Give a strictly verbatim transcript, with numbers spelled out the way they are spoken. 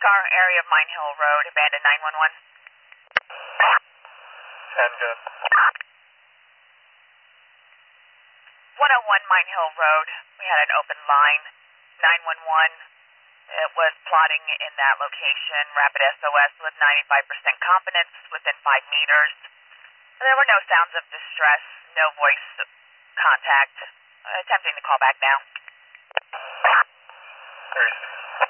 car, area of Mine Hill Road, abandoned nine one one. ten good. one oh one Mine Hill Road, we had an open line. nine one one, it was plotting in that location. Rapid S O S with ninety-five percent confidence within five meters. There were no sounds of distress, no voice contact. Attempting to call back now. thirty-six.